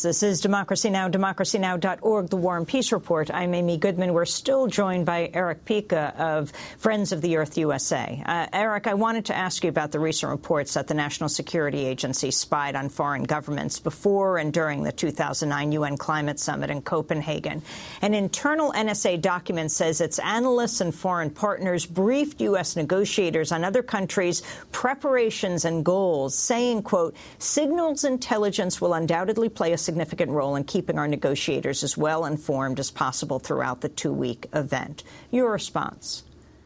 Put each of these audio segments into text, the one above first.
This is Democracy Now!, democracynow.org, The War and Peace Report. I'm Amy Goodman. We're still joined by Eric Pica of Friends of the Earth USA. Eric, I wanted to ask you about the recent reports that the National Security Agency spied on foreign governments before and during the 2009 UN Climate Summit in Copenhagen. An internal NSA document says its analysts and foreign partners briefed U.S. negotiators on other countries' preparations and goals, saying, quote, signals intelligence will undoubtedly play a significant role in keeping our negotiators as well informed as possible throughout the two-week event. Your response?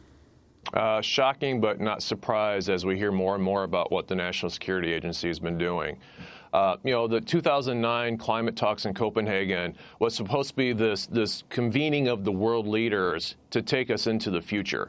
Shocking, but not surprised as we hear more and more about what the National Security Agency has been doing. The 2009 climate talks in Copenhagen was supposed to be this convening of the world leaders to take us into the future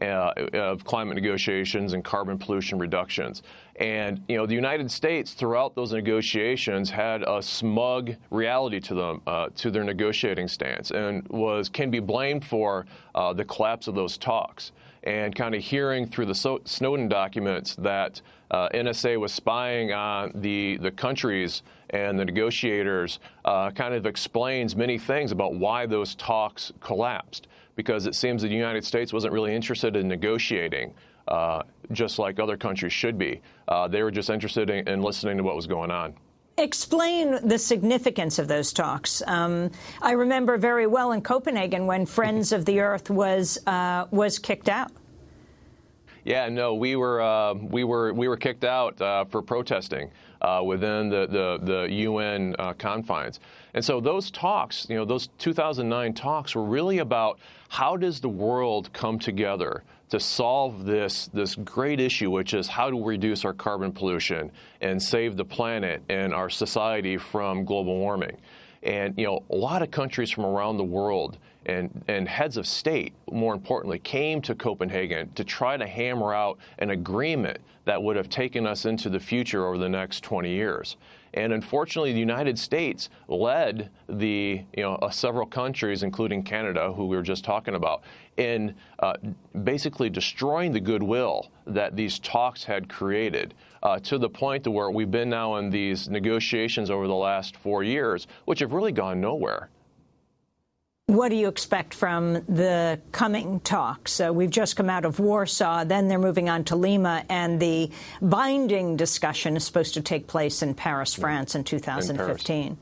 of climate negotiations and carbon pollution reductions. And, the United States, throughout those negotiations, had a smug reality to them, to their negotiating stance, and can be blamed for the collapse of those talks. And kind of hearing through the Snowden documents that NSA was spying on the countries and the negotiators kind of explains many things about why those talks collapsed, because it seems the United States wasn't really interested in negotiating, just like other countries should be. They were just interested in listening to what was going on. Explain the significance of those talks. I remember very well in Copenhagen when Friends of the Earth was kicked out. Yeah, no, we were kicked out for protesting within the UN confines. And so those talks, those 2009 talks were really about how does the world come together to solve this great issue, which is how do we reduce our carbon pollution and save the planet and our society from global warming. And, a lot of countries from around the world and heads of state, more importantly, came to Copenhagen to try to hammer out an agreement that would have taken us into the future over the next 20 years. And unfortunately, the United States led several countries, including Canada, who we were just talking about, in basically destroying the goodwill that these talks had created, to the point to where we've been now in these negotiations over the last 4 years, which have really gone nowhere. What do you expect from the coming talks? We've just come out of Warsaw, then they're moving on to Lima, and the binding discussion is supposed to take place in Paris, France in 2015.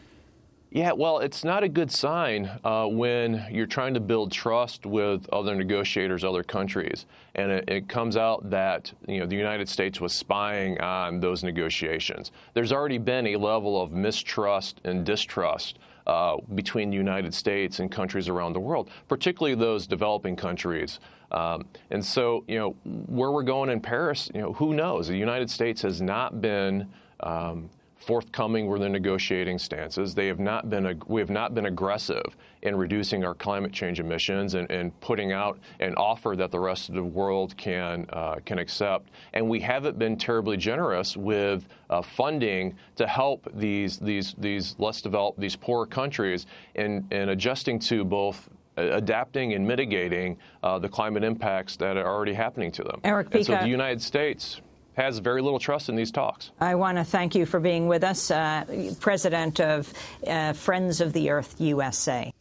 Yeah, well, it's not a good sign when you're trying to build trust with other negotiators, other countries, and it comes out that the United States was spying on those negotiations. There's already been a level of mistrust and distrust between the United States and countries around the world, particularly those developing countries. And so, where we're going in Paris, who knows? The United States has not been forthcoming with their negotiating stances. We have not been aggressive in reducing our climate change emissions and putting out an offer that the rest of the world can accept. And we haven't been terribly generous with funding to help these less developed, these poorer countries in adjusting to both adapting and mitigating the climate impacts that are already happening to them. Eric Pica. And so the United States has very little trust in these talks. I want to thank you for being with us, President of Friends of the Earth USA.